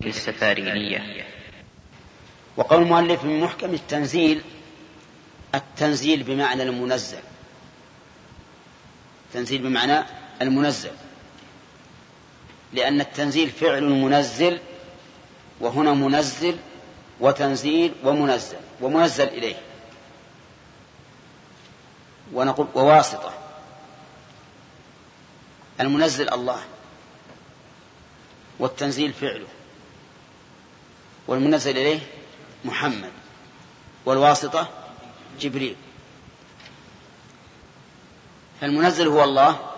السفارينية. وقول المؤلف من محكم التنزيل، التنزيل بمعنى المنزل، تنزيل بمعنى المنزل، لأن التنزيل فعل منزل، وهنا منزل وتنزيل ومنزل ومنزل إليه، ونقول وواسطة. المنزل الله، والتنزيل فعله، والمنزل إليه محمد، والواسطة جبريل. فالمنزل هو الله،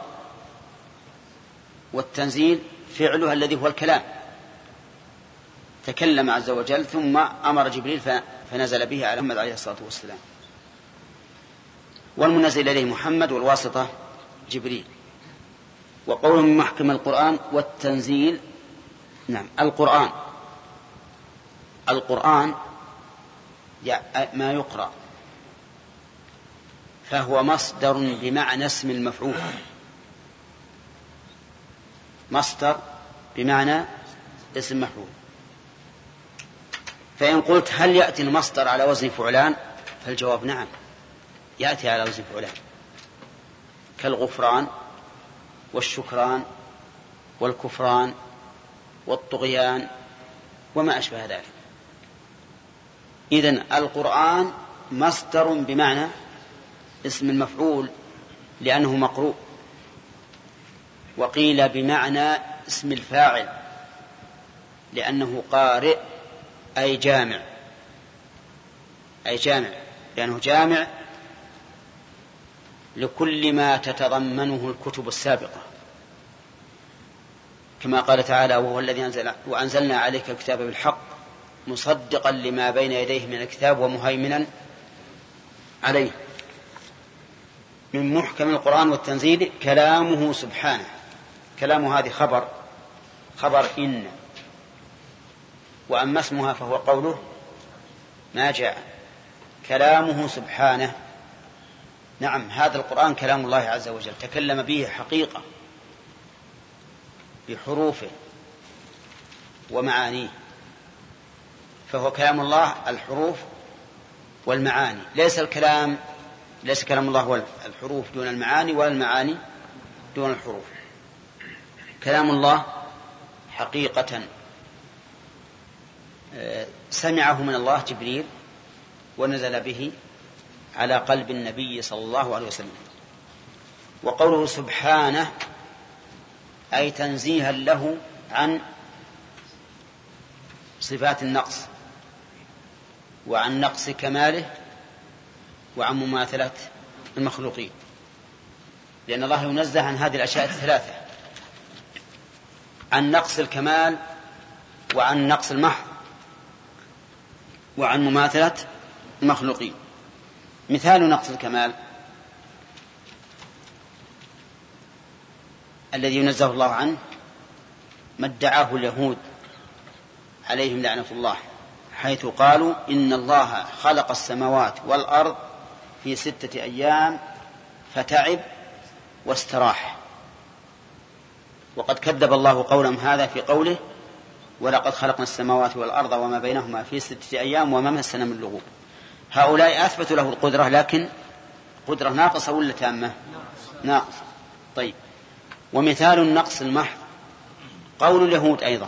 والتنزيل فعله الذي هو الكلام، تكلم عز وجل ثم أمر جبريل فنزل به على محمد عليه الصلاة والسلام. والمنزل إليه محمد، والواسطة جبريل. وقول من محكم القرآن والتنزيل، نعم، القرآن ما يقرأ، فهو مصدر بمعنى اسم المفعول، مصدر بمعنى اسم مفعول. فإن قلت هل يأتي المصدر على وزن فعلان، فالجواب نعم، يأتي على وزن فعلان، كالغفران والشكران والكفران والطغيان وما أشبه ذلك. إذن القرآن مصدر بمعنى اسم المفعول لأنه مقروء، وقيل بمعنى اسم الفاعل لأنه قارئ، أي جامع، لأنه جامع لكل ما تتضمنه الكتب السابقة، كما قال تعالى: وهو الذي وأنزلنا عليك الكتاب بالحق مصدقا لما بين يديه من الكتاب ومهيمنا عليه. من محكم القرآن والتنزيل كلامه سبحانه. كلامه هذه خبر إن، وأما اسمها فهو قوله ما جاء. كلامه سبحانه، نعم، هذا القرآن كلام الله عز وجل، تكلم به حقيقة بحروفه ومعانيه، فهو كلام الله الحروف والمعاني، ليس كلام الله الحروف دون المعاني، ولا المعاني دون الحروف. كلام الله حقيقة سمعه من الله جبريل، ونزل به على قلب النبي صلى الله عليه وسلم. وقوله سبحانه أي تنزيها له عن صفات النقص، وعن نقص كماله، وعن مماثلة المخلوقين، لأن الله ينزه عن هذه الأشياء الثلاثة: عن نقص الكمال، وعن نقص المحض، وعن مماثلة المخلوقين. مثال نقص الكمال الذي ينزه الله عنه ما ادعاه اليهود عليهم لعنة الله، حيث قالوا إن الله خلق السماوات والأرض في 6 أيام فتعب واستراح. وقد كذب الله قولهم هذا في قوله: ولقد خلقنا السماوات والأرض وما بينهما في 6 أيام وما مسنا من لغوب. هؤلاء أثبتوا له القدرة، لكن قدرة ناقصة ولا تامة؟ ناقصة. طيب، ومثال النقص المحض قول اليهود أيضا: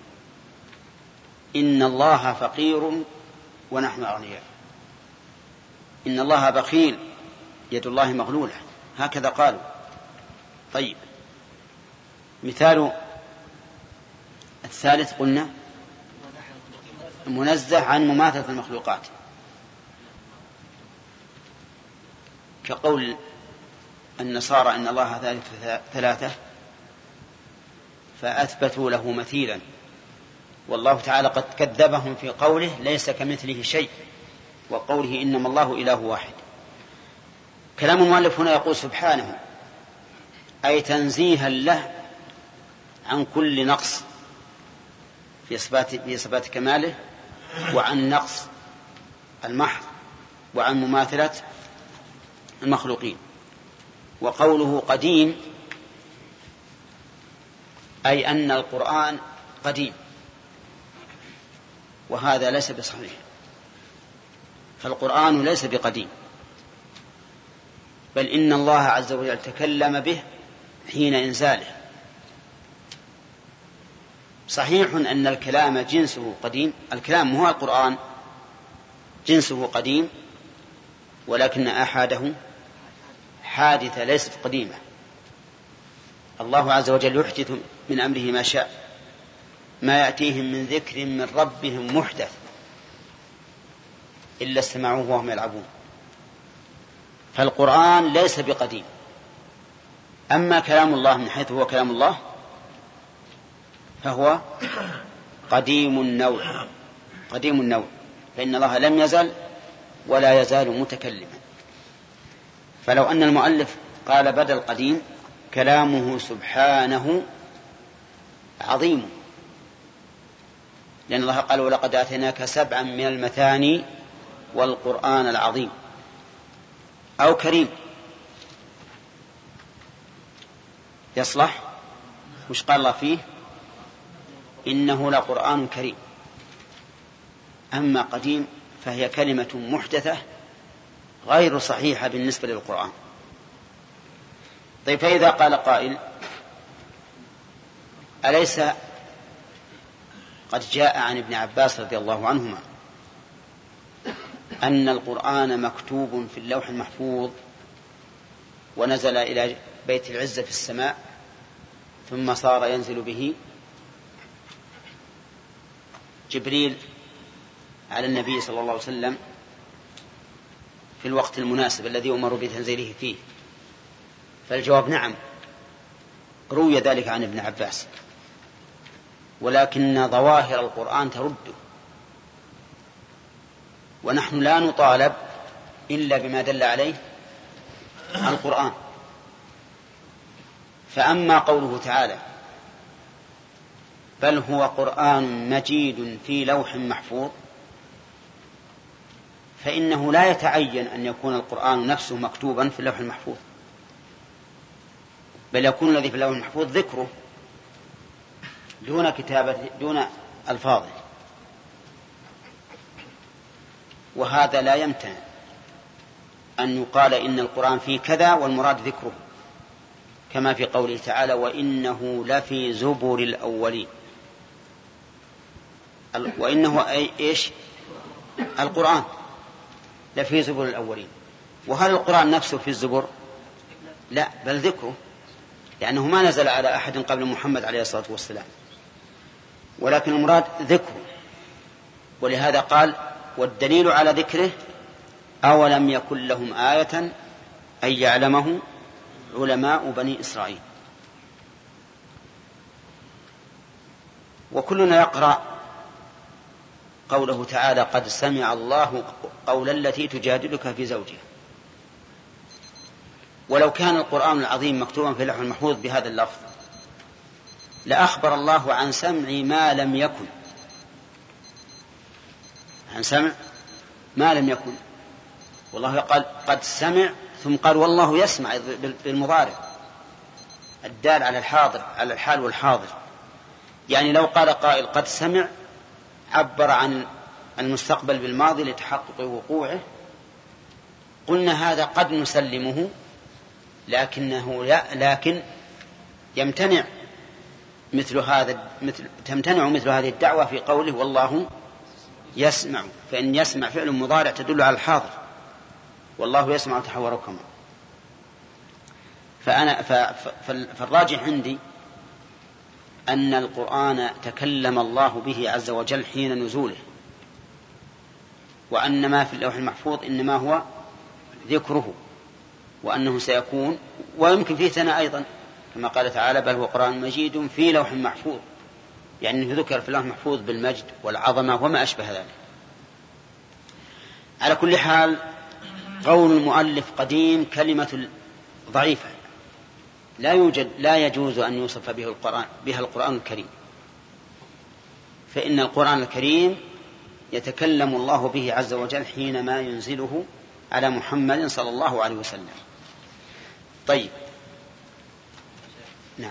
إن الله فقير ونحن أغنياء. إن الله بخيل، يد الله مغلولة، هكذا قالوا. طيب، مثال الثالث قلنا منزه عن مماثلة المخلوقات، كقول النصارى إن الله ثالث ثلاثة، فأثبتوا له مثيلا، والله تعالى قد كذبهم في قوله ليس كمثله شيء، وقوله إنما الله إله واحد. كلام المؤلف هنا يقول سبحانه أي تنزيها له عن كل نقص في صفات كماله، وعن نقص المحض، وعن مماثلة المخلوقين. وقوله قديم أي أن القرآن قديم، وهذا ليس بصحيح. فالقرآن ليس بقديم، بل إن الله عز وجل تكلم به حين إنزاله. صحيح أن الكلام جنسه قديم، الكلام هو القرآن جنسه قديم، ولكن آحاده حادثة ليست قديمة. الله عز وجل يحدث من أمره ما شاء، ما يأتيهم من ذكر من ربهم محدث إلا استمعوه وهم يلعبون. فالقرآن ليس بقديم. أما كلام الله من حيث هو كلام الله فهو قديم النوع، قديم النوع، فإن الله لم يزل ولا يزال متكلما. فلو أن المؤلف قال بدل قديم كلامه سبحانه عظيم، لأن الله قال ولقد آتيناك 7 من المثاني والقرآن العظيم، أو كريم يصلح. وش قال الله فيه؟ إنه لقرآن كريم. أما قديم فهي كلمة محدثة غير صحيحة بالنسبة للقرآن. طيب، فإذا قال قائل أليس قد جاء عن ابن عباس رضي الله عنهما أن القرآن مكتوب في اللوح المحفوظ ونزل إلى بيت العزة في السماء ثم صار ينزل به جبريل على النبي صلى الله عليه وسلم في الوقت المناسب الذي أمر بتنزيله فيه؟ فالجواب نعم، روي ذلك عن ابن عباس، ولكن ظواهر القرآن ترده، ونحن لا نطالب إلا بما دل عليه القرآن. فأما قوله تعالى بل هو قرآن مجيد في لوح محفوظ، فإنه لا يتعين أن يكون القرآن نفسه مكتوبا في اللوح المحفوظ، بل يكون الذي في اللوح المحفوظ ذكره دون كتابة دون ألفاظه، وهذا لا يمتنع أن يقال إن القرآن فيه كذا والمراد ذكره، كما في قوله تعالى وإنه لفي زبر الأولين. وإنه إيش؟ القرآن لفي زبر الأولين. وهل القرآن نفسه في الزبر؟ لا، بل ذكره، لأنه ما نزل على أحد قبل محمد عليه الصلاة والسلام، ولكن المراد ذكره. ولهذا قال والدليل على ذكره أولم يكن لهم آية أن يعلمه علماء بني إسرائيل. وكلنا يقرأ قوله تعالى قد سمع الله قول التي تجادلك في زوجها. ولو كان القرآن العظيم مكتوبا في اللوح المحفوظ بهذا اللفظ لأخبر الله عن سمع ما لم يكن، عن سمع ما لم يكن. والله قال قد سمع ثم قال والله يسمع بالمضارع الدال على الحاضر، على الحال والحاضر. يعني لو قال قائل قد سمع عبر عن المستقبل بالماضي لتحقق وقوعه، قلنا هذا قد نسلمه، لكن يمتنع تمتنع مثل هذه الدعوة في قوله والله يسمع، فإن يسمع فعل مضارع تدل على الحاضر، والله يسمع تحوركما. فالراجح عندي أن القرآن تكلم الله به عز وجل حين نزوله، وأن ما في اللوح المحفوظ إنما هو ذكره، وأنه سيكون ويمكن فيه ثناء أيضا كما قال تعالى بل هو قرآن مجيد في لوح محفوظ، يعني أنه ذكر في اللوح المحفوظ بالمجد والعظمة وما أشبه ذلك. على كل حال قول المؤلف قديم كلمة ضعيفة لا يجوز أن يوصف بها القرآن الكريم، فإن القرآن الكريم يتكلم الله به عز وجل حينما ينزله على محمد صلى الله عليه وسلم. طيب، نعم.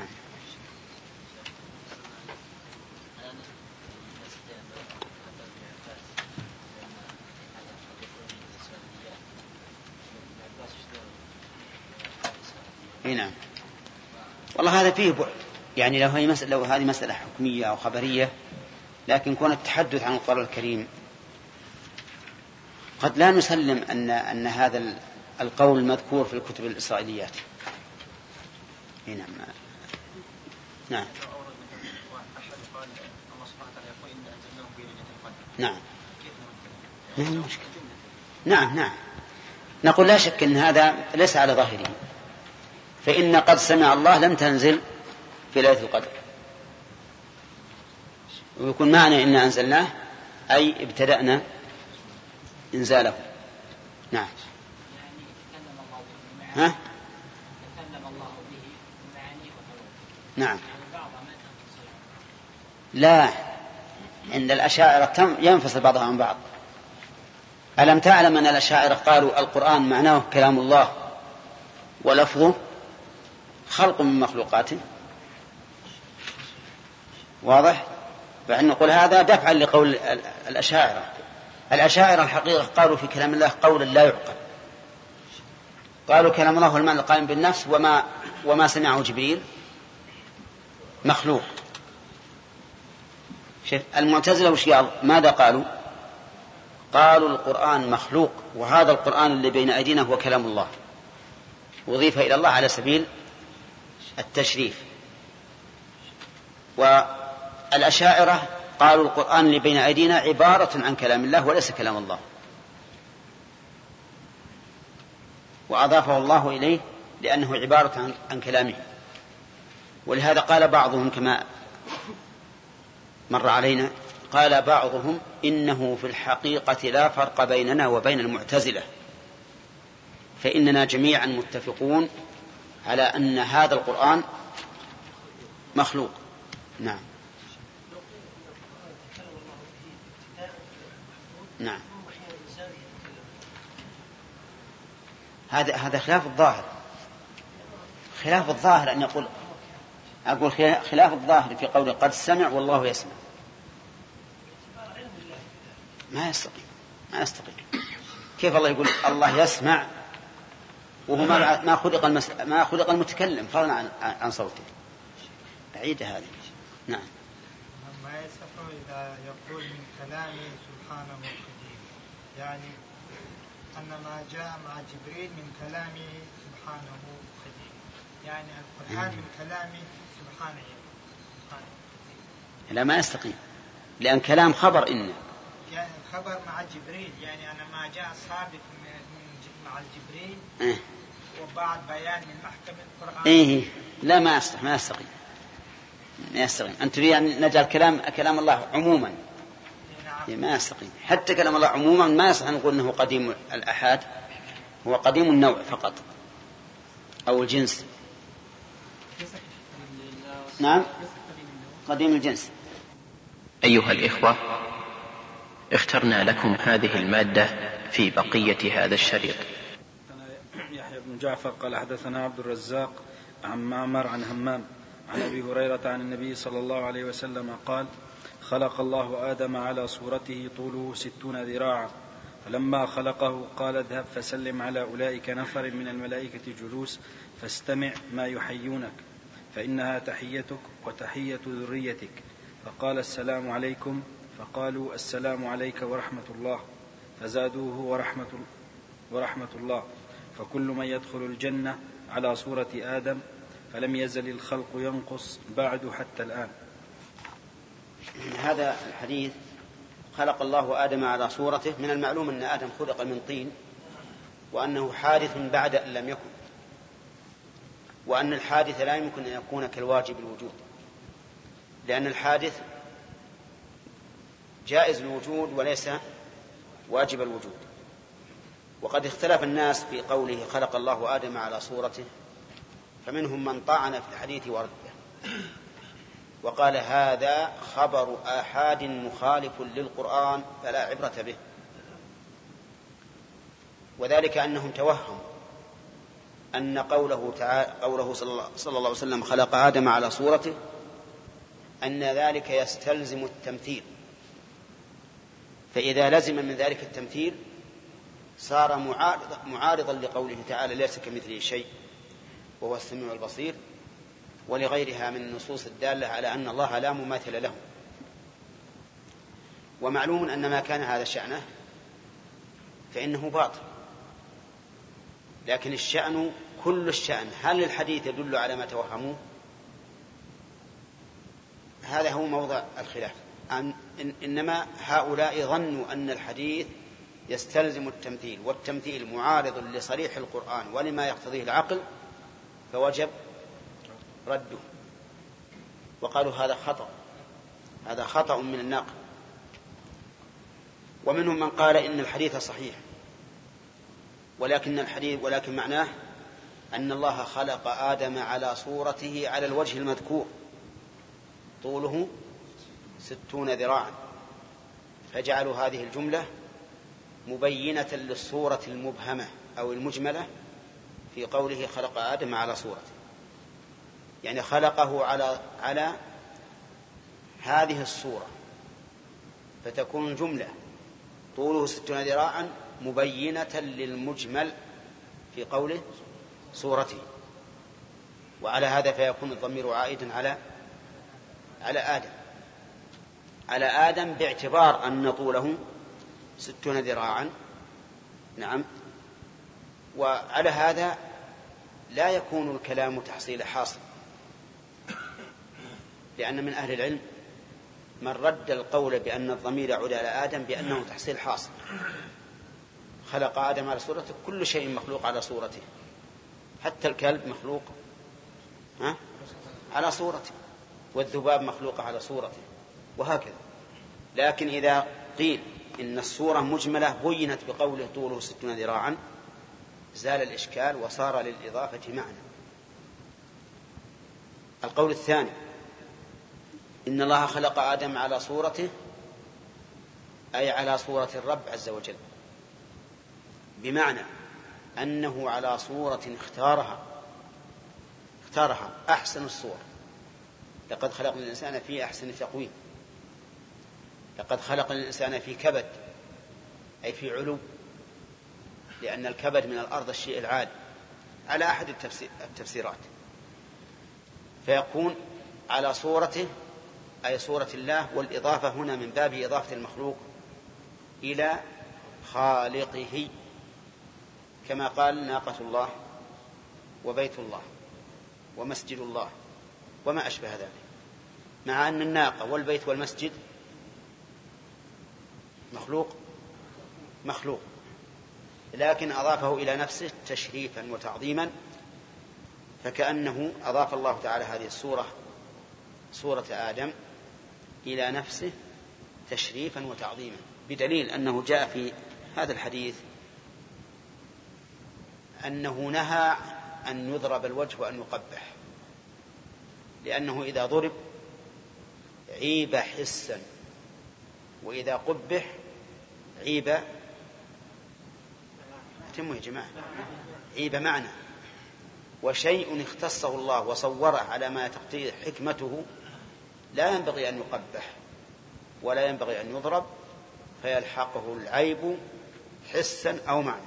نعم. والله هذا فيه يعني لو هذه مسألة حكمية أو خبرية، لكن كون التحدث عن القرآن الكريم قد لا نسلم أن هذا القول مذكور في الكتب الإسرائيليات. نعم. نعم. نعم. نعم. نقول لا شك أن هذا ليس على ظاهره، فإن قد سمع الله لم تنزل في ليلة القدر، ويكون معنى إن أنزلناه أي ابتدأنا إنزاله. نعم. ها؟ نعم. لا، عند الأشاعرة ينفصل بعضها عن بعض. ألم تعلم أن الأشاعرة قالوا القرآن معناه كلام الله ولفظه خلق من مخلوقاته؟ واضح؟ فإن نقول هذا دفعا لقول الأشاعرة. الأشاعرة الحقيقة قالوا في كلام الله قولا لا يعقل. قالوا كلام الله هو المعنى القائم بالنفس، وما سمعه جبريل مخلوق. المعتزلة وش ماذا قالوا؟ قالوا القرآن مخلوق، وهذا القرآن اللي بين أيدينا هو كلام الله، وضيف إلى الله على سبيل التشريف. والأشاعرة قالوا القرآن اللي بين أيدينا عبارة عن كلام الله وليس كلام الله، وأضافه الله إليه لأنه عبارة عن كلامه. ولهذا قال بعضهم كما مر علينا، قال بعضهم إنه في الحقيقة لا فرق بيننا وبين المعتزلة، فإننا جميعا متفقون على أن هذا القرآن مخلوق. نعم. نعم. هذا خلاف الظاهر. خلاف الظاهر أن أقول خلاف الظاهر في قوله قد سمع والله يسمع. ما يستقيم. كيف الله يقول الله يسمع وهو ما خلق المتكلم فضلا عن صوته؟ بعيدة هذه. نعم. ما يصح إذا يقول من كلامه سبحانه القديم، يعني أن ما جاء مع جبريل من كلامه سبحانه القديم، يعني القرآن من كلامه سبحانه. لا، ما يستقيم، لأن كلام خبر إن يعني خبر مع جبريل، يعني أنا ما جاء سابق مع الجبريل وبعد بيان من محكمة القرآن. لا، ما يستقيم. أن تريد أن نجعل كلام الله عموما. ما يستقيم. حتى كلام الله عموما ما يصح نقول أنه قديم الأحاد، هو قديم النوع فقط أو الجنس. نعم، قديم الجنس. أيها الإخوة، اخترنا لكم هذه المادة في بقية هذا الشريط. يحيى بن جعفر قال حدثنا عبد الرزاق عن معمر عن همام عن أبي هريرة عن النبي صلى الله عليه وسلم قال: خلق الله آدم على صورته طوله 60 ذراعا، فلما خلقه قال: اذهب فسلم على أولئك نفر من الملائكة جلوس فاستمع ما يحيونك، فإنها تحيتك وتحية ذريتك. فقال: السلام عليكم. فقالوا: السلام عليك ورحمة الله. فزادوه ورحمة الله. فكل من يدخل الجنة على صورة آدم، فلم يزل الخلق ينقص بعد حتى الآن. هذا الحديث خلق الله آدم على صورته، من المعلوم أن آدم خلق من طين، وأنه حادث بعد أن لم يكن، وأن الحادث لا يمكن أن يكون كالواجب الوجود، لأن الحادث جائز الوجود وليس واجب الوجود. وقد اختلف الناس في قوله خلق الله آدم على صورته، فمنهم من طعن في الحديث ورده وقال هذا خبر آحاد مخالف للقرآن فلا عبرة به، وذلك أنهم توهموا أن قوله صلى الله عليه وسلم خلق آدم على صورته أن ذلك يستلزم التمثيل، فإذا لزم من ذلك التمثيل صار معارضا لقوله تعالى ليس كمثله شيء، وهو السميع البصير، ولغيرها من النصوص الدالة على أن الله لا مماثل له. ومعلوم أن ما كان هذا شأنه فإنه باطل، لكن الشأن كل الشأن. هل الحديث يدل على ما توهموه؟ هذا هو موضع الخلاف. إنما هؤلاء ظنوا أن الحديث يستلزم التمثيل، والتمثيل معارض لصريح القرآن ولما يقتضيه العقل، فوجب رده. وقالوا هذا خطأ من الناقل. ومنهم من قال إن الحديث صحيح، ولكن معناه أن الله خلق آدم على صورته على الوجه المذكور، طوله 60 ذراعا، فجعلوا هذه الجملة مبينة للصورة المبهمة أو المجملة في قوله خلق آدم على صورته، يعني خلقه على هذه الصورة، فتكون جملة طوله 60 ذراعا مبينة للمجمل في قوله صورته. وعلى هذا فيكون الضمير عائدا على آدم باعتبار أن طوله 60 ذراعا. نعم. وعلى هذا لا يكون الكلام تحصيل حاصل، لأن من أهل العلم من رد القول بأن الضمير يعود على آدم بأنه تحصيل حاصل. خلق آدم على صورته، كل شيء مخلوق على صورته، حتى الكلب مخلوق على صورته، والذباب مخلوق على صورته، وهكذا. لكن إذا قيل إن الصورة مجملة بينت بقوله طوله 60 ذراعا زال الإشكال وصار للإضافة معنى. القول الثاني إن الله خلق آدم على صورته، أي على صورة الرب عز وجل، بمعنى أنه على صورة اختارها أحسن الصور. لقد خلقنا الإنسان في أحسن تقويم، لقد خلقنا الإنسان في كبد، أي في علو، لأن الكبد من الأرض الشيء العالي على أحد التفسيرات. فيكون على صورته أي صورة الله، والإضافة هنا من باب إضافة المخلوق إلى خالقه، كما قال ناقة الله وبيت الله ومسجد الله وما أشبه ذلك، مع أن الناقة والبيت والمسجد مخلوق، لكن أضافه إلى نفسه تشريفا وتعظيما، فكأنه أضاف الله تعالى هذه الصورة، صورة آدم، إلى نفسه تشريفا وتعظيما، بدليل أنه جاء في هذا الحديث أنه نهى أن يضرب الوجه وأن يقبح، لأنه إذا ضرب عيب حسا، وإذا قبح عيب عيب معنى. وشيء اختصه الله وصوره على ما تقتضي حكمته لا ينبغي أن يقبح ولا ينبغي أن يضرب، فيلحقه العيب حسا أو معنى.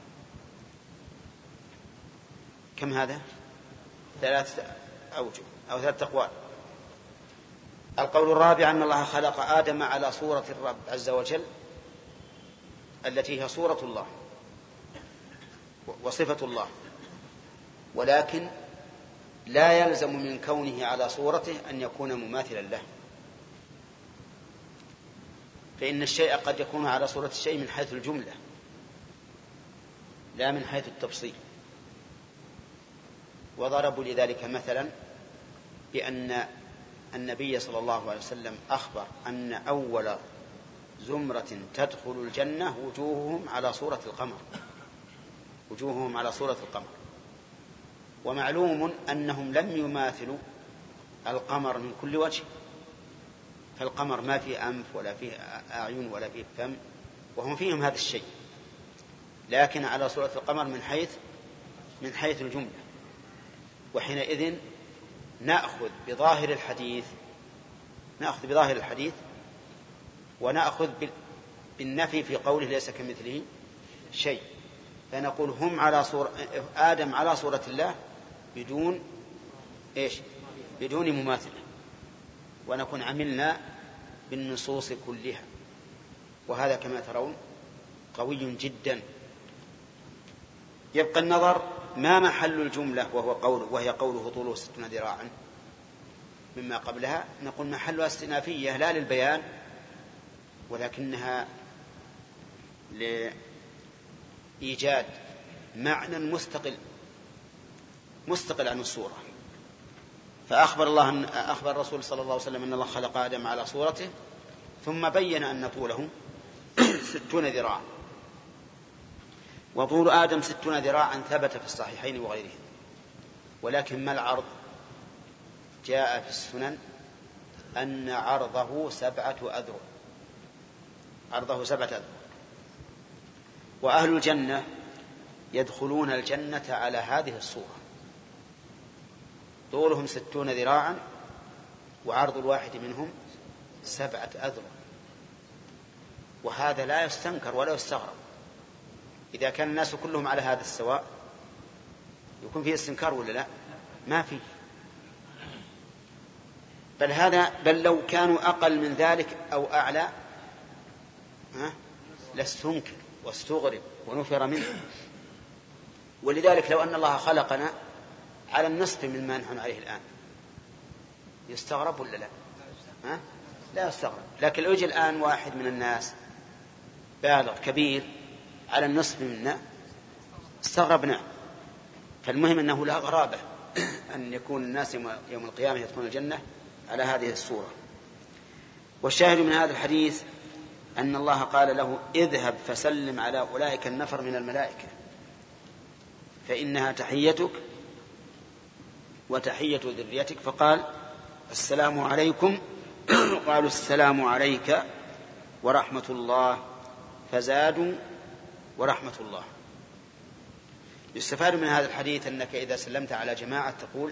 كم هذا؟ 3 أوجه أو 3 أقوال. القول الرابع أن الله خلق آدم على صورة الرب عز وجل، التي هي صورة الله وصفة الله، ولكن لا يلزم من كونه على صورته أن يكون مماثلا له، فإن الشيء قد يكون على صورة الشيء من حيث الجملة لا من حيث التفصيل. وضربوا لذلك مثلا بأن النبي صلى الله عليه وسلم أخبر أن أول زمرة تدخل الجنة وجوههم على صورة القمر، ومعلوم أنهم لم يماثلوا القمر من كل وجه، فالقمر ما فيه أنف ولا فيه أعين ولا فيه فم، وهم فيهم هذا الشيء، لكن على صورة القمر من حيث الجملة. وحينئذ نأخذ بظاهر الحديث ونأخذ بالنفي في قوله ليس كمثله شيء، فنقول هم على آدم على صورة الله بدون مماثلة، ونكون عملنا بالنصوص كلها، وهذا كما ترون قوي جدا. يبقى النظر ما محل الجملة وهي قوله طوله 60 ذراعا مما قبلها. نقول محلها استئنافية لا للبيان، ولكنها لإيجاد معنى مستقل عن الصورة. فأخبر الرسول صلى الله عليه وسلم أن الله خلق آدم على صورته، ثم بين أن طوله 60 ذراعا، وطول آدم 60 ذراعا ثبت في الصحيحين وغيرهم. ولكن ما العرض؟ جاء في السنن أن عرضه 7 أذرع، وأهل الجنة يدخلون الجنة على هذه الصورة، طولهم 60 ذراعا وعرض الواحد منهم 7 أذرع. وهذا لا يستنكر ولا يستغرب. إذا كان الناس كلهم على هذا السواء يكون فيه استنكار ولا لا؟ ما فيه. بل لو كانوا أقل من ذلك أو أعلى لاستنكر واستغرب ونفر منه. ولذلك لو أن الله خلقنا على النصف مما نحن عليه الآن يستغرب ولا لا؟ لا يستغرب. لكن لو يجي الآن واحد من الناس بالغ كبير على النصف منا استغربنا. فالمهم أنه لا غرابة أن يكون الناس يوم القيامة يدخلون الجنة على هذه الصورة. والشاهد من هذا الحديث أن الله قال له اذهب فسلم على أولئك النفر من الملائكة فإنها تحيتك وتحية ذريتك. فقال السلام عليكم، قالوا السلام عليك ورحمة الله، فزادوا ورحمة الله. يستفاد من هذا الحديث أنك إذا سلمت على جماعة تقول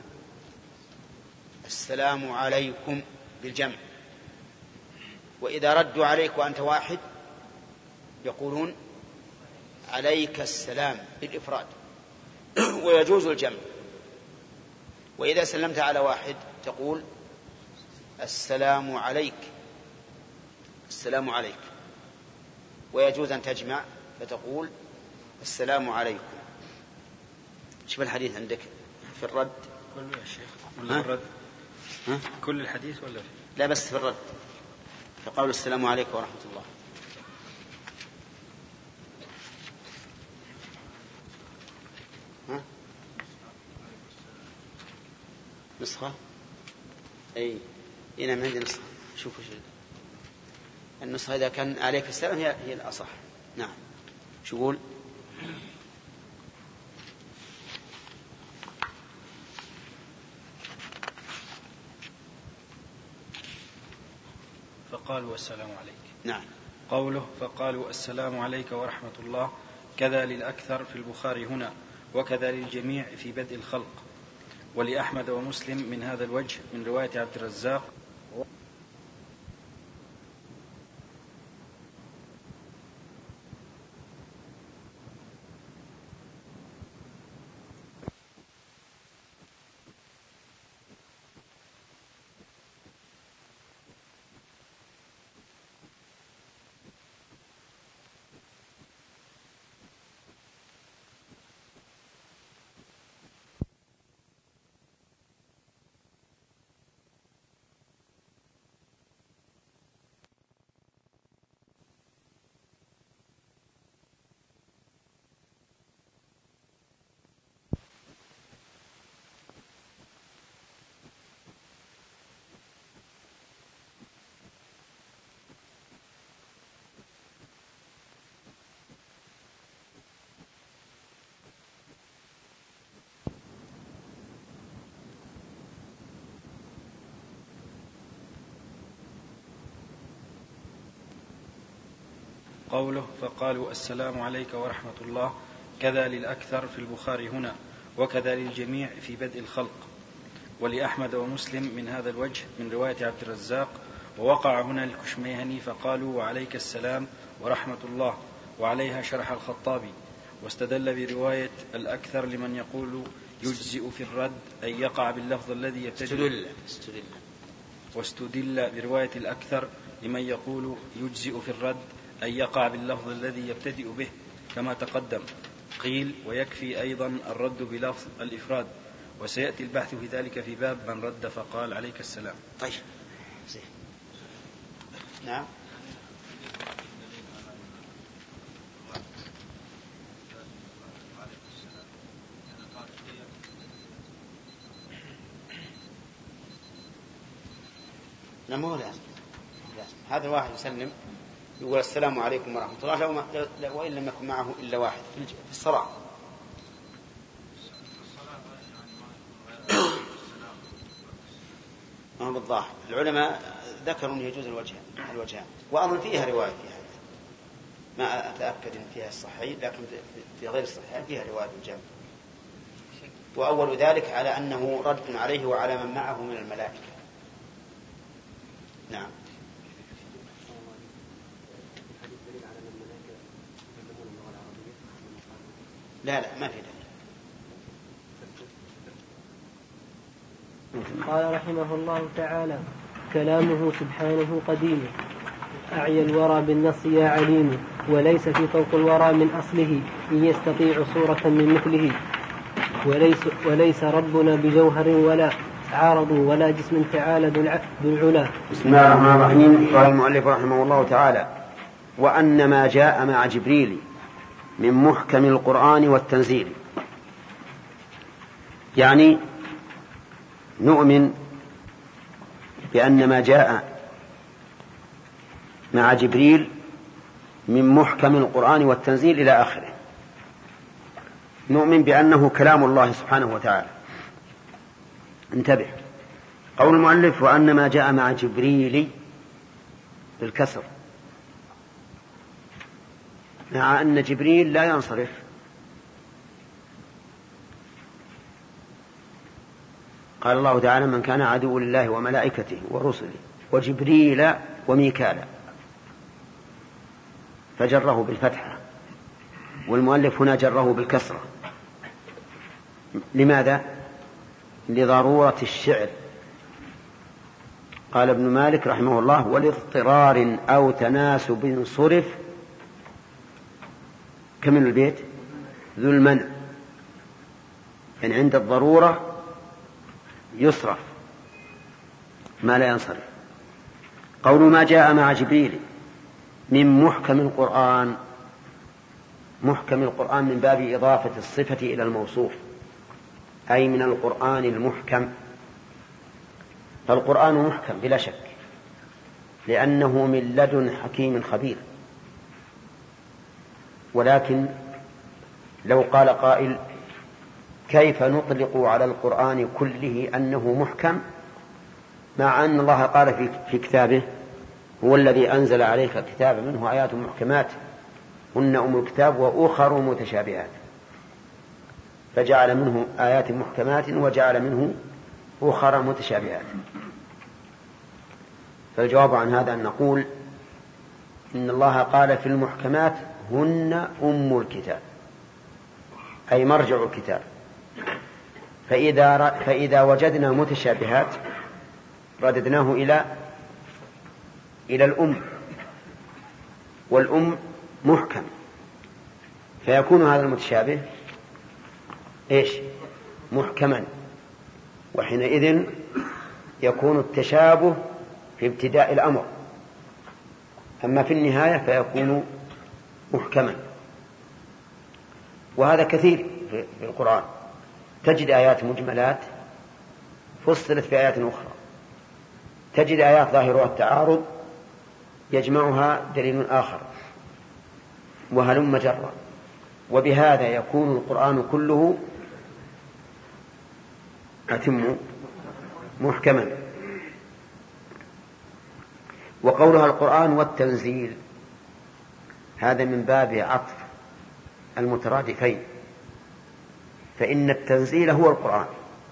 السلام عليكم بالجمع، وإذا ردوا عليك وأنت واحد يقولون عليك السلام بالإفراد، ويجوز الجمع. وإذا سلمت على واحد تقول السلام عليك، السلام عليك، ويجوز أن تجمع فتقول السلام عليكم. شوف الحديث عندك في الرد كله يا شيخ ولا الرد؟ كل الحديث ولا لا بس في الرد فقالوا السلام عليكم ورحمة الله. نسخة أي هنا من عندي نسخة. شوفوا النسخة إذا كان عليك السلام هي الأصح. نعم. شو يقول؟ فقالوا السلام عليك. نعم. قوله فقالوا السلام عليك ورحمة الله كذا للأكثر في البخاري هنا، وكذا للجميع في بدء الخلق، ولأحمد ومسلم من هذا الوجه من رواية عبد الرزاق. قوله فقالوا السلام عليك ورحمة الله كذا للأكثر في البخاري هنا، وكذا للجميع في بدء الخلق، ولأحمد ومسلم من هذا الوجه من رواية عبد الرزاق. ووقع هنا الكشميهني فقالوا وعليك السلام ورحمة الله، وعليها شرح الخطابي، واستدل برواية الأكثر لمن يقول يجزئ في الرد أن يقع باللفظ الذي يبتدئ واستدل برواية الأكثر لمن يقول يجزئ في الرد أن يقع باللفظ الذي يبتدئ به كما تقدم. قيل ويكفي أيضا الرد بلفظ الإفراد، وسيأتي البحث في ذلك في باب من رد فقال عليك السلام. طيب نعم. مو لازم. هذا الواحد يسلم يقول السلام عليكم ورحمة الله وإن لم يكن معه إلا واحد في الصلاة. ما هو بالظاهر العلماء ذكروا أنه يجوز الوجهان، وأظن فيها رواية في هذا، ما أتأكد إن فيها الصحيح، لكن في غير الصحيح فيها رواية الجمع. وأول ذلك على أنه رد عليه وعلى من معه من الملائكة. نعم. لا ما في دليل. قال رحمه الله تعالى: كلامه سبحانه قديم، أعيا الورى بالنص يا عليم، وليس في فوق الورى من أصله إن يستطيع صورة من مثله، وليس ربنا بجوهر ولا عارض ولا جسم تعالى ذو العلا. بسم الله الرحمن الرحيم. قال المؤلف رحمه الله تعالى: وأن ما جاء مع جبريل من محكم القرآن والتنزيل، يعني نؤمن بأن ما جاء مع جبريل من محكم القرآن والتنزيل إلى آخره، نؤمن بأنه كلام الله سبحانه وتعالى. انتبه، قول المؤلف وأن ما جاء مع جبريل بالكسر، مع أن جبريل لا ينصرف، قال الله تعالى: من كان عدو لله وملائكته ورسله وجبريل وميكال، فجره بالفتحة، والمؤلف هنا جره بالكسرة. لماذا؟ لضرورة الشعر. قال ابن مالك رحمه الله: ولاضطرار أو تناسب صرف كمن البيت ذو المنع، يعني عند الضرورة يصرف ما لا ينصرف. قول ما جاء مع جبريل من محكم القرآن، محكم القرآن من باب إضافة الصفة إلى الموصوف، أي من القرآن المحكم. فالقرآن محكم بلا شك، لأنه من لدن حكيم خبير. ولكن لو قال قائل: كيف نطلق على القرآن كله أنه محكم، مع أن الله قال في كتابه: هو الذي أنزل عليك الكتاب منه آيات محكمات هن أم الكتاب وأخر متشابهات، فجعل منه آيات محكمات وجعل منه أخر متشابهات. فالجواب عن هذا أن نقول إن الله قال في المحكمات هن أم الكتاب، أي مرجع الكتاب. فإذا وجدنا متشابهات رددناه إلى الأم، والأم محكم، فيكون هذا المتشابه محكما، وحينئذ يكون التشابه في ابتداء الأمر، أما في النهاية فيكون محكما. وهذا كثير في القرآن، تجد آيات مجملات فصلت في آيات أخرى، تجد آيات ظاهرها التعارض يجمعها دليل آخر، وهلم جرا. وبهذا يكون القرآن كله أتم محكما. وقولها القرآن والتنزيل هذا من باب عطف المترادفين، فإن التنزيل هو القرآن.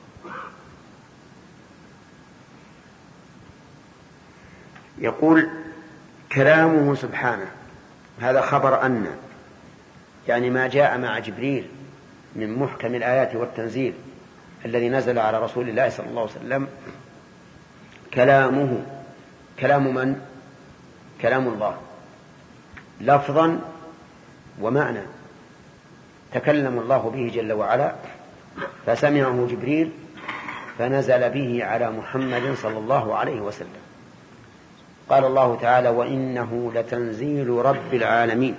يقول: كلامه سبحانه، هذا خبر أن، يعني ما جاء مع جبريل من محكم الآيات والتنزيل الذي نزل على رسول الله صلى الله عليه وسلم كلامه. كلام من؟ كلام الله لفظا ومعنى. تكلم الله به جل وعلا فسمعه جبريل فنزل به على محمد صلى الله عليه وسلم. قال الله تعالى: وإنه لتنزيل رب العالمين.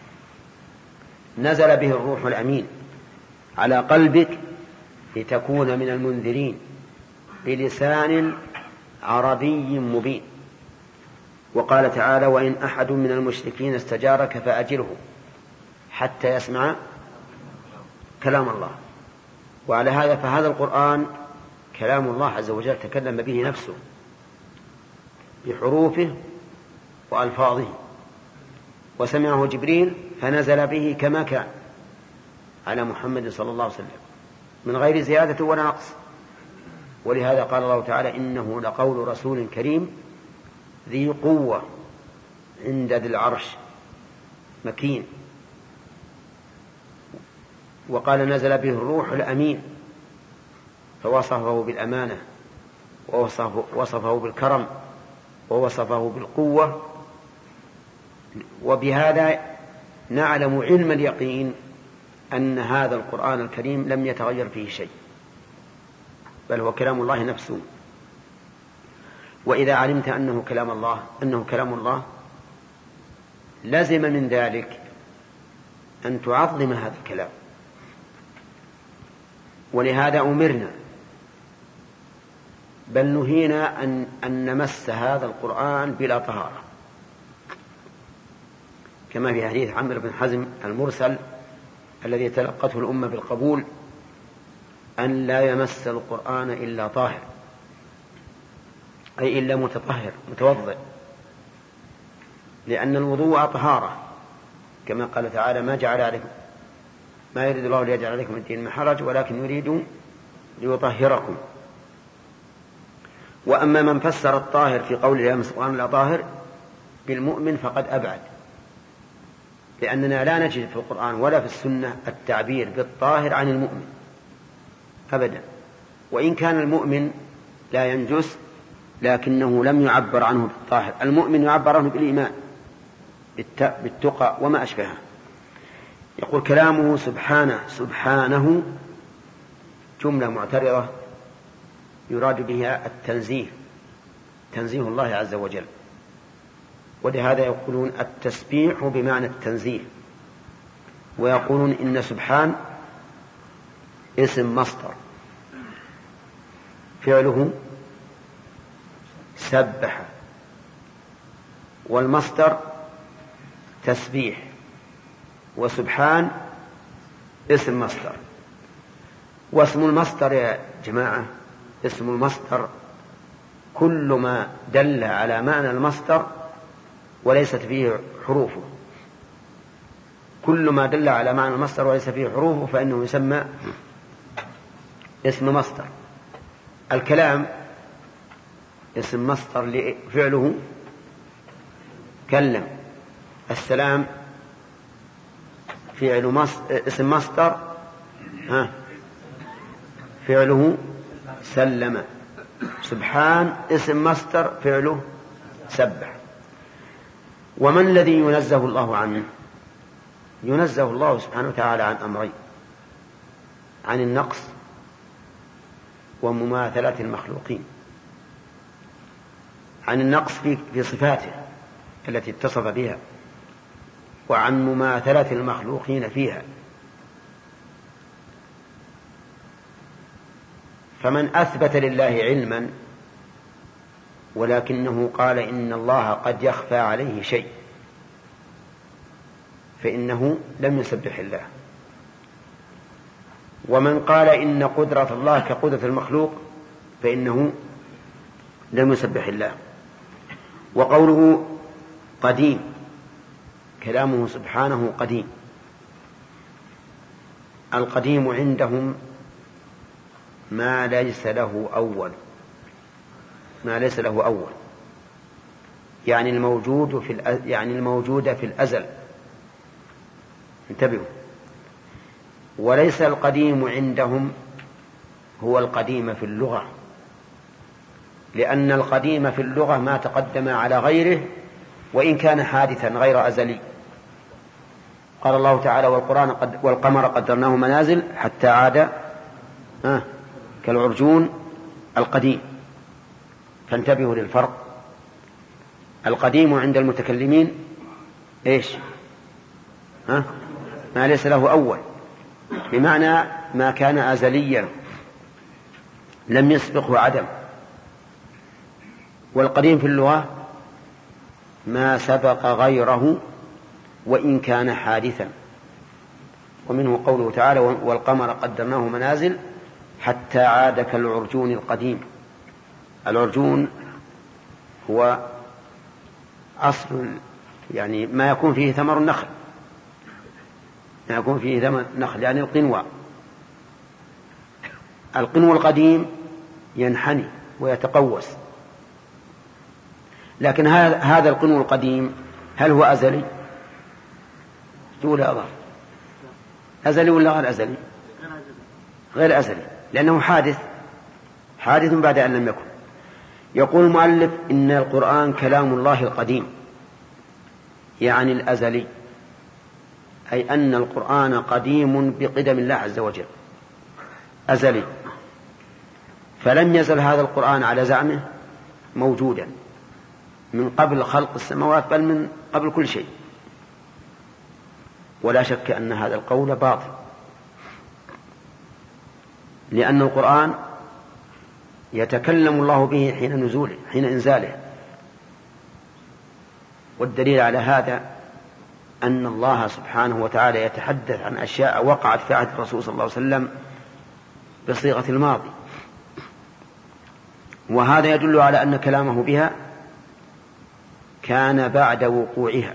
نزل به الروح الأمين على قلبك لتكون من المنذرين بلسان عربي مبين. وقال تعالى: وإن أحد من المشركين استجارك فأجره حتى يسمع كلام الله. وعلى هذا فهذا القرآن كلام الله عز وجل تكلم به نفسه بحروفه وألفاظه، وسمعه جبريل فنزل به كما كان على محمد صلى الله عليه وسلم من غير زيادة ولا نقص. ولهذا قال الله تعالى: إنه لقول رسول كريم ذي قوة عند ذي العرش مكين. وقال: نزل به الروح الأمين، فوصفه بالأمانة ووصفه بالكرم ووصفه بالقوة. وبهذا نعلم علم اليقين أن هذا القرآن الكريم لم يتغير فيه شيء، بل هو كلام الله نفسه. وإذا علمت أنه كلام الله لزم من ذلك أن تعظم هذا الكلام. ولهذا أمرنا بل نهينا أن نمس هذا القرآن بلا طهارة، كما في حديث عمرو بن حزم المرسل الذي تلقته الأمة بالقبول: أن لا يمس القرآن إلا طاهر، أي إلا متطهر متوضئ، لأن الوضوء طهارة، كما قال تعالى: ما يريد الله ليجعل عليكم الدين من حرج ولكن يريد ليطهركم. وأما من فسر الطاهر في قوله يمس القرآن لا طاهر بالمؤمن فقد أبعد، لأننا لا نجد في القرآن ولا في السنة التعبير بالطاهر عن المؤمن أبدا. وإن كان المؤمن لا ينجس لكنه لم يعبر عنه بالطاهر. المؤمن يعبر عنه بالإيمان بالتقى وما أشبهه. يقول: كلامه سبحانه جملة معترضة يراد بها التنزيه، تنزيه الله عز وجل. ولهذا يقولون التسبيح بمعنى التنزيه، ويقولون إن سبحان اسم مصدر فعله سبح، والمصدر تسبيح، وسبحان اسم مصدر. واسم المصدر يا جماعة، اسم المصدر كل ما دل على معنى المصدر وليست فيه حروفه، كل ما دل على معنى المصدر وليس فيه حروفه فإنه يسمى اسم مصدر. الكلام اسم مصدر فعله كلم. السلام فعل اسم مصدر فعله سلم. سبحان اسم مصدر فعله سبح. ومن الذي ينزه الله عنه؟ ينزه الله سبحانه وتعالى عن أمرين: عن النقص ومماثلة المخلوقين. عن النقص في صفاته التي اتصف بها، وعن مماثلة المخلوقين فيها. فمن أثبت لله علما ولكنه قال إن الله قد يخفى عليه شيء فإنه لم يسبح الله. ومن قال إن قدرة الله كقدرة المخلوق فإنه لم يسبح الله. وقوله قديم، كلامه سبحانه قديم. القديم عندهم ما ليس له أول، ما ليس له أول، يعني الموجود في الأزل. انتبهوا. وليس القديم عندهم هو القديم في اللغة، لأن القديم في اللغة ما تقدم على غيره وإن كان حادثا غير أزلي. قال الله تعالى: والقمر قدرناه منازل حتى عاد كالعرجون القديم. فانتبهوا للفرق. القديم عند المتكلمين إيش؟ ما ليس له أول، بمعنى ما كان أزليا لم يسبقه عدم. والقديم في اللغة ما سبق غيره وإن كان حادثا. ومنه قوله تعالى: والقمر قدرناه منازل حتى عاد كالعرجون القديم. العرجون هو أصل، يعني ما يكون فيه ثمر النخل، ما يكون فيه ثمر النخل يعني القنوة. القنو القديم ينحني ويتقوس، لكن هذا القنو القديم هل هو أزلي؟ تقول أظهر أزلي ولا غير أزلي؟ غير أزلي، لأنه حادث بعد أن لم يكن. يقول المؤلف: إن القرآن كلام الله القديم، يعني الأزلي، أي أن القرآن قديم بقدم الله عز وجل، أزلي، فلم يزل هذا القرآن على زعمه موجودا من قبل خلق السماوات، بل من قبل كل شيء. ولا شك أن هذا القول باطل، لأن القرآن يتكلم الله به حين إنزاله. والدليل على هذا أن الله سبحانه وتعالى يتحدث عن أشياء وقعت في عهد الرسول صلى الله عليه وسلم بصيغة الماضي، وهذا يدل على أن كلامه بها كان بعد وقوعها.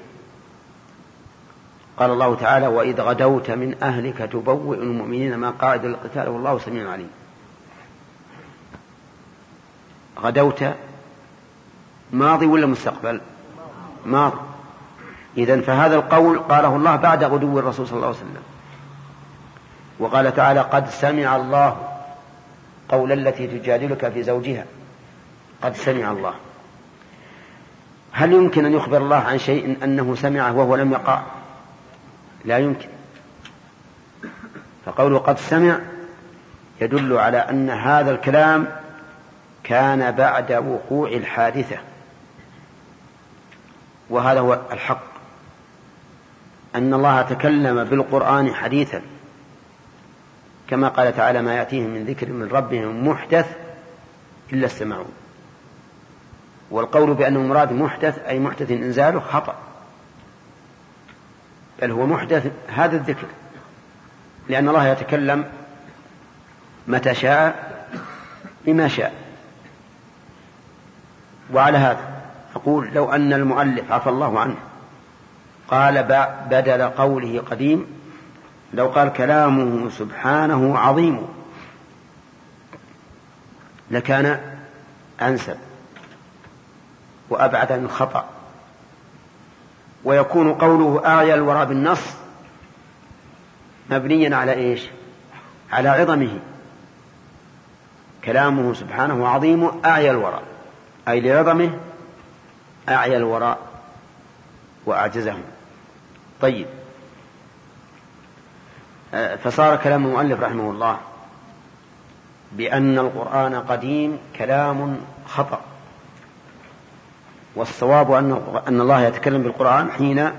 قال الله تعالى: وإذ غدوت من أهلك تبوئ المؤمنين مقاعد للقتال والله سميع عليم. غدوت ماضي ولا مستقبل؟ ماضي. إذن فهذا القول قاله الله بعد غدو الرسول صلى الله عليه وسلم. وقال تعالى: قد سمع الله قول التي تجادلك في زوجها. قد سمع الله. هل يمكن أن يخبر الله عن شيء أنه سمعه وهو لم يقع؟ لا يمكن. فقوله قد سمع يدل على أن هذا الكلام كان بعد وقوع الحادثة. وهذا هو الحق، أن الله تكلم بالقرآن حديثا، كما قال تعالى: ما يأتيهم من ذكر من ربهم محدث إلا استمعوا. والقول بأنه مراد محدث أي محدث إنزاله خطأ، بل هو محدث هذا الذكر، لأن الله يتكلم متى شاء بما شاء. وعلى هذا أقول: لو أن المؤلف عفى الله عنه قال بدل قوله قديم، لو قال كلامه سبحانه عظيم، لكان أنسب وأبعد عن الخطأ. ويكون قوله أعيا الورى بالنص مبنيا على إيش؟ على عظمه. كلامه سبحانه عظيم أعيا الورى، أي لعظمه أعيا الورى وأعجزهم. طيب، فصار كلام المؤلف رحمه الله بأن القرآن قديم كلام خطأ، والصواب أن الله يتكلم بالقرآن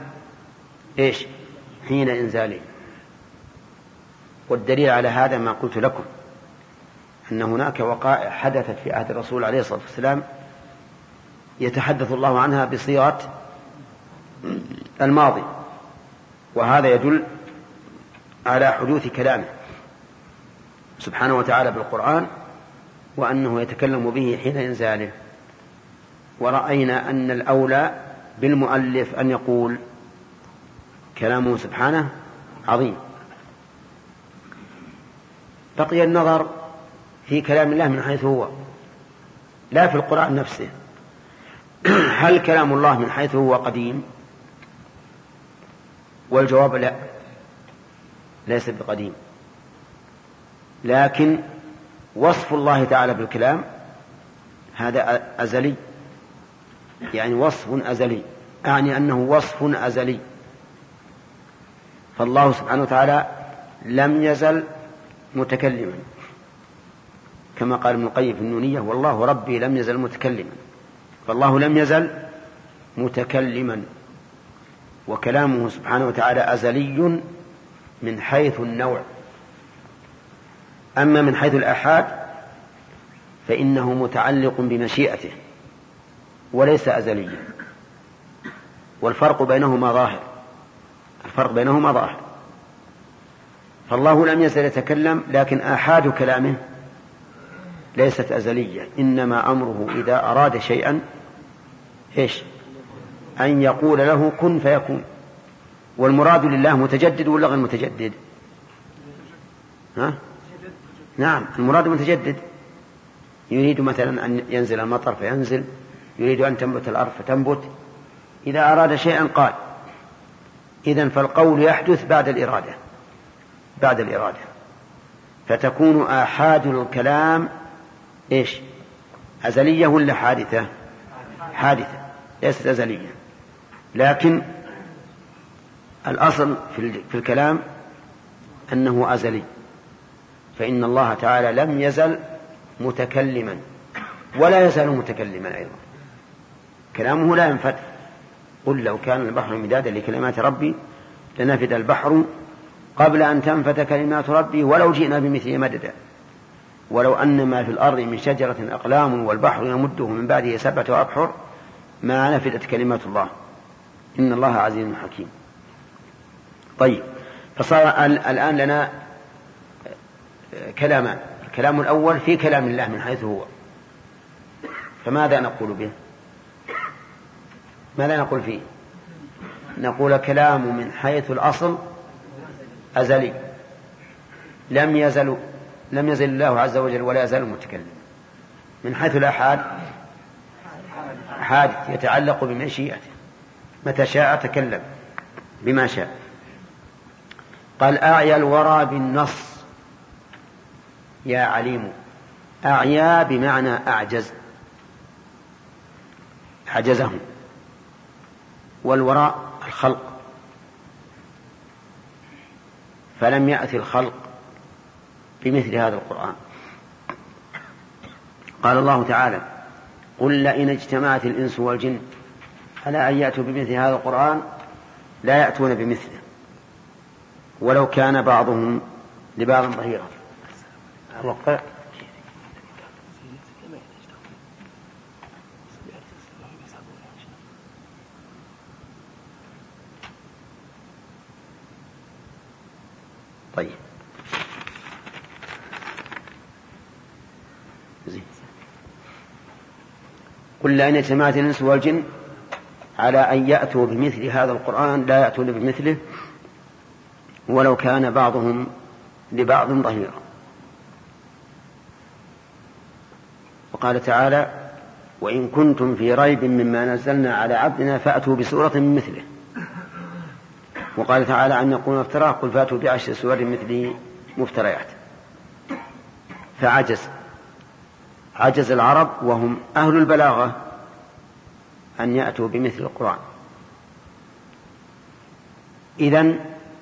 حين إنزاله. والدليل على هذا ما قلت لكم، أن هناك وقائع حدثت في عهد الرسول عليه الصلاة والسلام يتحدث الله عنها بصيغة الماضي، وهذا يدل على حدوث كلامه سبحانه وتعالى بالقرآن، وأنه يتكلم به حين إنزاله. ورأينا أن الأولى بالمؤلف أن يقول كلامه سبحانه عظيم. بقي النظر في كلام الله من حيث هو، لا في القرآن نفسه. هل كلام الله من حيث هو قديم؟ والجواب لا، ليس بقديم، لكن وصف الله تعالى بالكلام هذا أزلي، يعني وصف أزلي، أعني أنه وصف أزلي. فالله سبحانه وتعالى لم يزل متكلما، كما قال ابن القيم في النونية: والله ربي لم يزل متكلما. فالله لم يزل متكلما، وكلامه سبحانه وتعالى أزلي من حيث النوع. أما من حيث الآحاد فإنه متعلق بمشيئته وليس أزليا، والفرق بينهما ظاهر، الفرق بينهما ظاهر. فالله لم يزل يتكلم، لكن آحاد كلامه ليست أزلية، إنما أمره إذا أراد شيئا أن يقول له كن فيكون. والمراد لله متجدد ولا غير متجدد؟ نعم، المراد متجدد. يريد مثلا أن ينزل المطر فينزل، يريد أن تنبت الأرض فتنبت. إذا أراد شيئا قال. إذن فالقول يحدث بعد الإرادة، فتكون آحاد الكلام أزلية ولا حادثة؟ حادثة، ليست أزلية. لكن الأصل في الكلام أنه أزلي، فإن الله تعالى لم يزل متكلما ولا يزال متكلما أيضا، كلامه لا ينفد. قل لو كان البحر مدادا لكلمات ربي لنفد البحر قبل أن تنفد كلمات ربي ولو جئنا بمثله مددا ولو أن ما في الأرض من شجرة أقلام والبحر يمده من بعده 7 أبحر ما نفدت كلمات الله إن الله عزيز حكيم. طيب، فصار الآن لنا كلامان: الكلام الأول في كلام الله من حيث هو، فماذا نقول به؟ ماذا نقول فيه؟ نقول كلام من حيث الأصل أزلي، لم يزل الله عز وجل ولا يزال متكلم. من حيث الآحاد حادث يتعلق بمشيئته، متى شاء تكلم بما شاء. قال: أعيا الورى بالنص يا عليم. أعيا بمعنى أعجز، عجزه، والوراء الخلق، فلم يأتي الخلق بمثل هذا القرآن. قال الله تعالى: قل لئن اجتمعت الإنس والجن على أن يأتوا بمثل هذا القرآن لا يأتون بمثله ولو كان بعضهم لبعض ظهيرا. طيب، قل لئن اجتمعت الإنس والجن على أن يأتوا بمثل هذا القرآن لا يأتون بمثله ولو كان بعضهم لبعض ظهيرا. وقال تعالى: وإن كنتم في ريب مما نزلنا على عبدنا فأتوا بسورة من مثله. وقال تعالى: أن يقولون افتراه قل فأتوا ب10 سور مثله مفتريات. فعجز العرب وهم أهل البلاغة أن يأتوا بمثل القرآن. إذن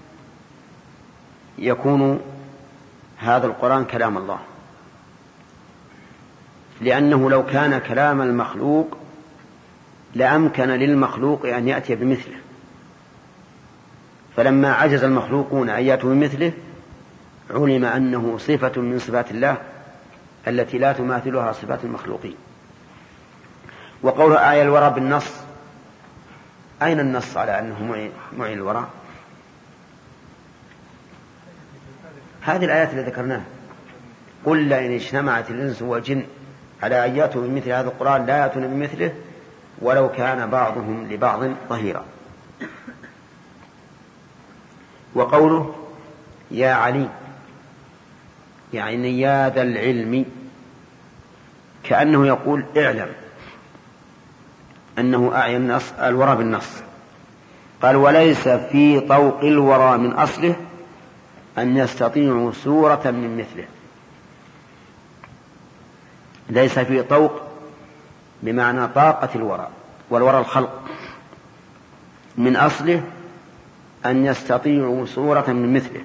يكون هذا القرآن كلام الله، لأنه لو كان كلام المخلوق لأمكن للمخلوق أن يأتي بمثله، فلما عجز المخلوقون أن يأتوا بمثله علم أنه صفة من صفات الله التي لا تماثلها صفات المخلوقين. وقول آية الورى بالنص، أين النص على أنه معي الورى؟ هذه الآيات التي ذكرناها: قل لئن اجتمعت الإنس والجن على أن يأتوا بمثل هذا القرآن لا يأتون بمثله ولو كان بعضهم لبعض ظهيرا. وقوله يا عليم يعني يا ذا العلم، كأنه يقول اعلم أنه أعين النص الورى بالنص. قال: وليس في طوق الورى من أصله أن يستطيعوا سورة من مثله. ليس في طوق بمعنى طاقة الورى، والورى الخلق، من أصله أن يستطيعوا صورة من مثله.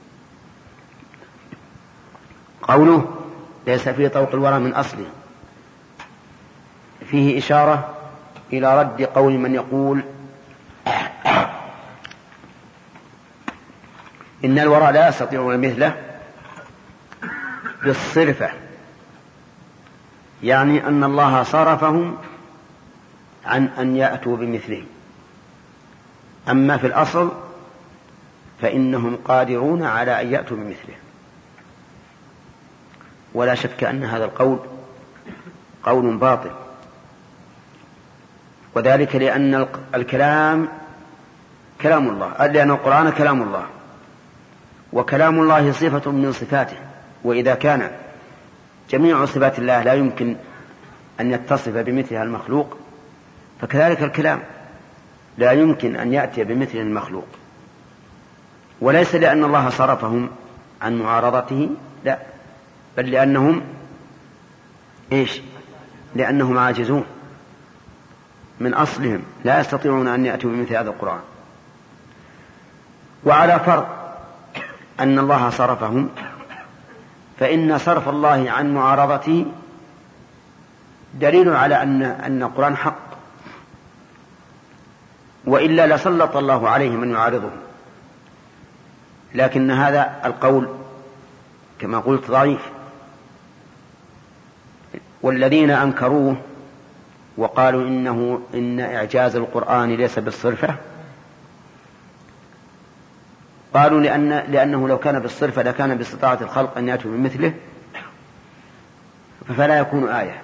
قوله ليس في طوق الورى من أصله فيه إشارة إلى رد قول من يقول إن الورى لا يستطيعون مثله بالصرفة، يعني أن الله صرفهم عن أن يأتوا بمثله، أما في الأصل فإنهم قادرون على أن يأتوا بمثله. ولا شك أن هذا القول قول باطل، وذلك لأن الكلام كلام الله، لأن القرآن كلام الله، وكلام الله صفة من صفاته، وإذا كان جميع صفات الله لا يمكن أن يتصف بمثلها المخلوق، فكذلك الكلام لا يمكن أن يأتي بمثل المخلوق. وليس لأن الله صرفهم عن معارضته، لا، بل لأنهم لأنهم عاجزون من أصلهم، لا يستطيعون أن يأتوا بمثل هذا القرآن. وعلى فرض أن الله صرفهم، فإن صرف الله عن معارضته دليل على أن القرآن حق، وإلا لسلط الله عليه من يعارضه. لكن هذا القول كما قلت ضعيف، والذين أنكروه وقالوا إن إعجاز القرآن ليس بالصرفة، قالوا لأنه لو كان بالصرفة لكان باستطاعة الخلق أن يأتوا بمثله، فلا يكون آية.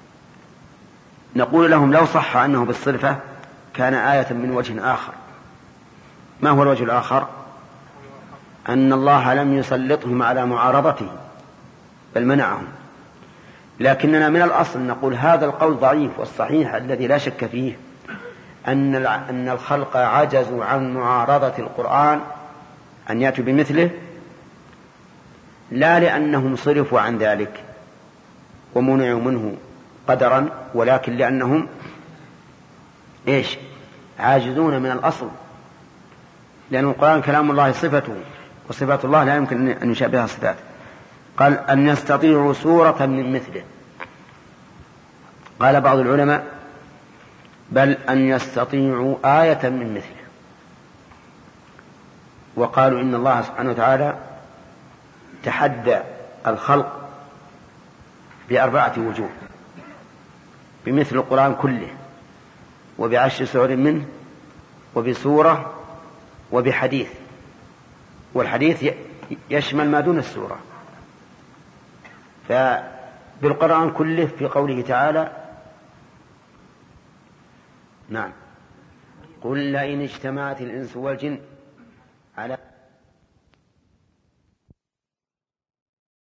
نقول لهم لو صح أنه بالصرفة كان آية من وجه آخر. ما هو الوجه الآخر؟ أن الله لم يسلطهم على معارضته بل منعهم. لكننا من الأصل نقول هذا القول ضعيف، والصحيح الذي لا شك فيه أن الخلق عجزوا عن معارضة القرآن أن يأتوا بمثله، لا لأنهم صرفوا عن ذلك ومنعوا منه قدرا، ولكن لأنهم عاجزون من الأصل، لأن القرآن كلام الله صفته، وصفات الله لا يمكن أن يشابهها صفات. قال أن يستطيعوا صورة من مثله. قال بعض العلماء بل أن يستطيعوا آية من مثله، وقالوا إن الله سبحانه وتعالى تحدى الخلق بأربعة وجوه: بمثل القرآن كله، وبعشر سور منه، وبسورة، وبحديث. والحديث يشمل ما دون السورة. فبالقرآن كله في قوله تعالى: نعم، قل لئن اجتمعت الإنس والجن